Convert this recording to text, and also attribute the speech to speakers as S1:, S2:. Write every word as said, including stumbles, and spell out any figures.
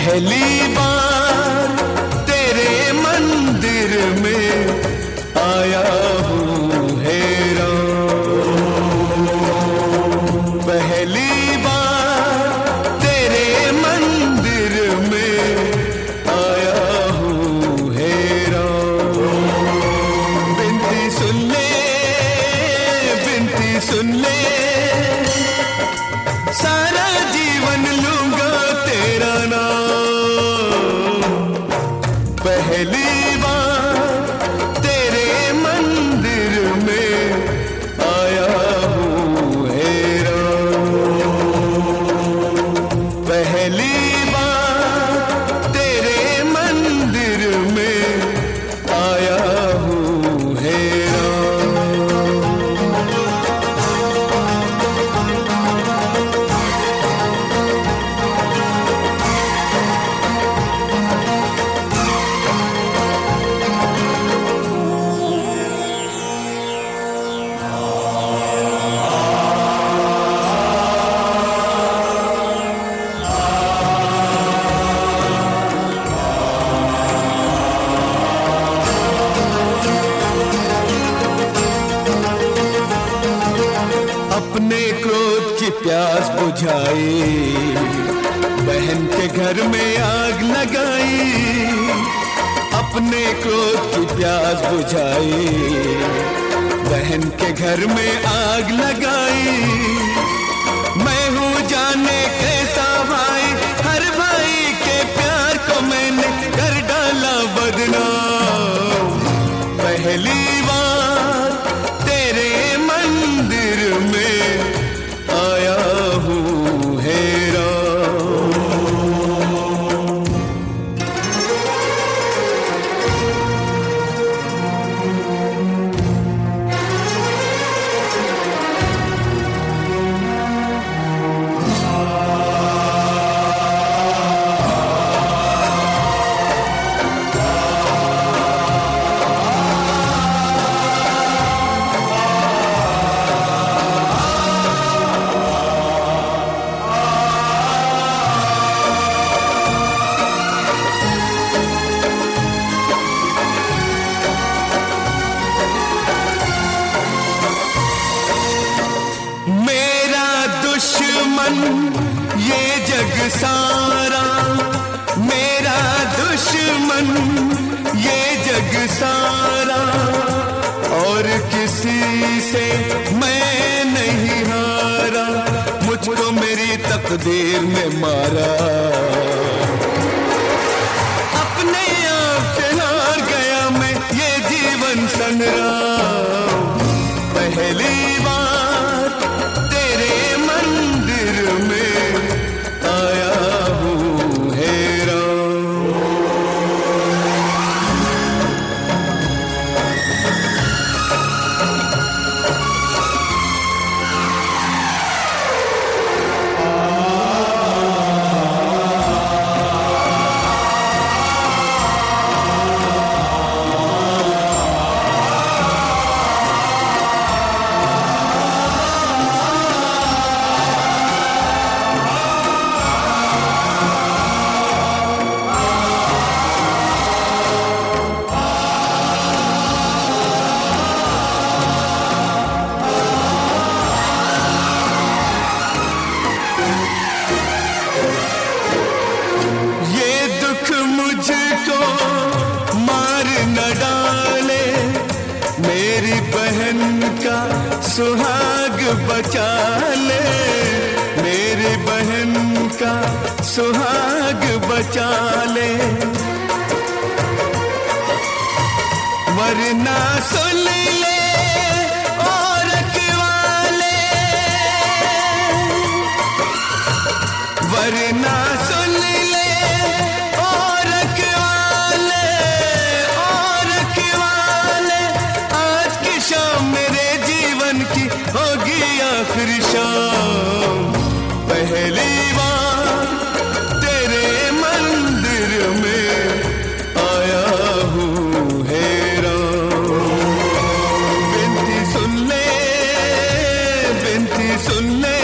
S1: पहली बार तेरे मंदिर में आया हूँ हैरान। पहली बार तेरे मंदिर में आया हूँ हैरान। बिनती सुन ले, बिनती सुन ले, सारा जीवन लूंगा तेरा नाम। पहली बार तेरे मंदिर में आया हूँ हैरान। पहली बार तेरे मंदिर में आया हूँ हैरान। अपने क्रोध की प्यास बुझाई, बहन के घर में आग लगाई। अपने क्रोध की प्यास बुझाई, बहन के घर में आग लगाई। मैं हूँ जाने कैसा भाई, हर भाई के प्यार को मैंने कर डाला बदनाम। पहली बार तेरे मंदिर में आया हूँ हैरान। दुश्मन ये जग सारा, मेरा दुश्मन ये जग सारा, और किसी से मैं नहीं हारा। मुझको मेरी तकदीर में मारा, अपने आप से हार गया मैं ये जीवन संग्राम। पहली बार तेरे मंदिर में आया हूँ हैरान। मुझको मार न डाले, मेरी बहन का सुहाग बचा ले। मेरी बहन का सुहाग बचा ले, वरना सुन ले और रखवाले, वरना सुन ले होगी आखिरी शाम। पहली बार तेरे मंदिर में आया हूँ हैरान। बिनती सुन ले, बिनती सुन ले,